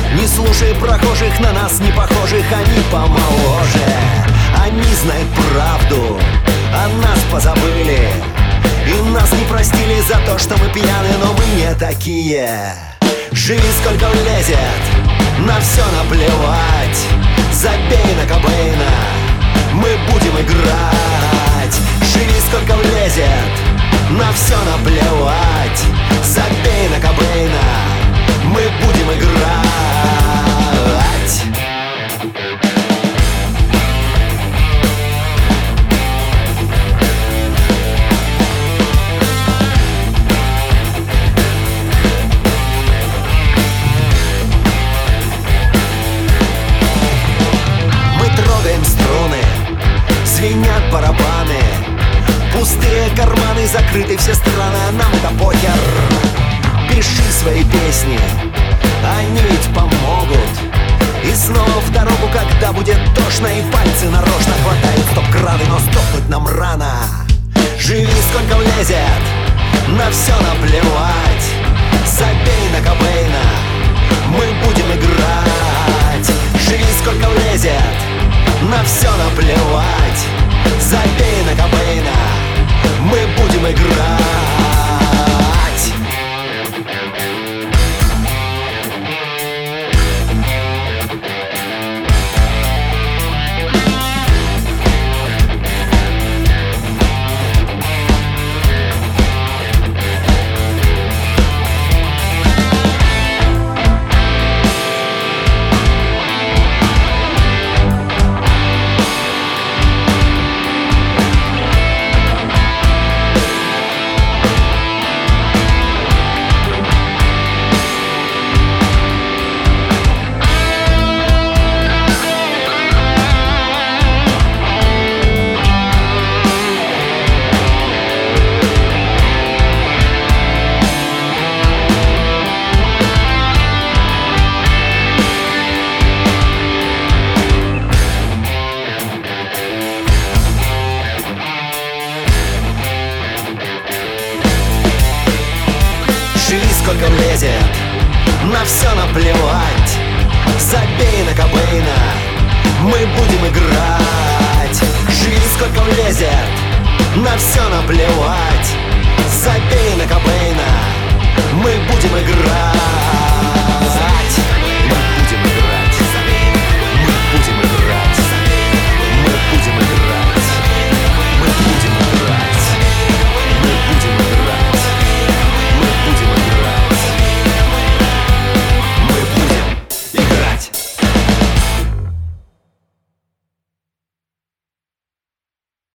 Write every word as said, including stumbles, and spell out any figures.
Не слушай прохожих, на нас не похожих, они помоложе. Они знают правду, о нас позабыли, и нас не простили за то, что мы пьяны, но мы не такие. Живи сколько влезет, на все наплевать. Забей на Кобейна, мы будем играть. Живи сколько влезет, на все наплевать. Забей на Кобейна, мы будем играть. Звенят барабаны, пустые карманы, закрыты все страны, а нам это похер. Пиши свои песни, они ведь помогут. И снова в дорогу, когда будет тошно, и пальцы нарочно хватают стоп-краны, но сдохнуть нам рано. Живи сколько влезет, на все наплевать. Забей на Кобейна, мы будем играть. Живи сколько влезет, на все наплевать. Забей на Кобейна, мы будем играть. Сколько влезет, на все наплевать. Забей на Кобейна, мы будем играть. Живи сколько влезет, на все наплевать. Забей на Кобейна, мы будем играть.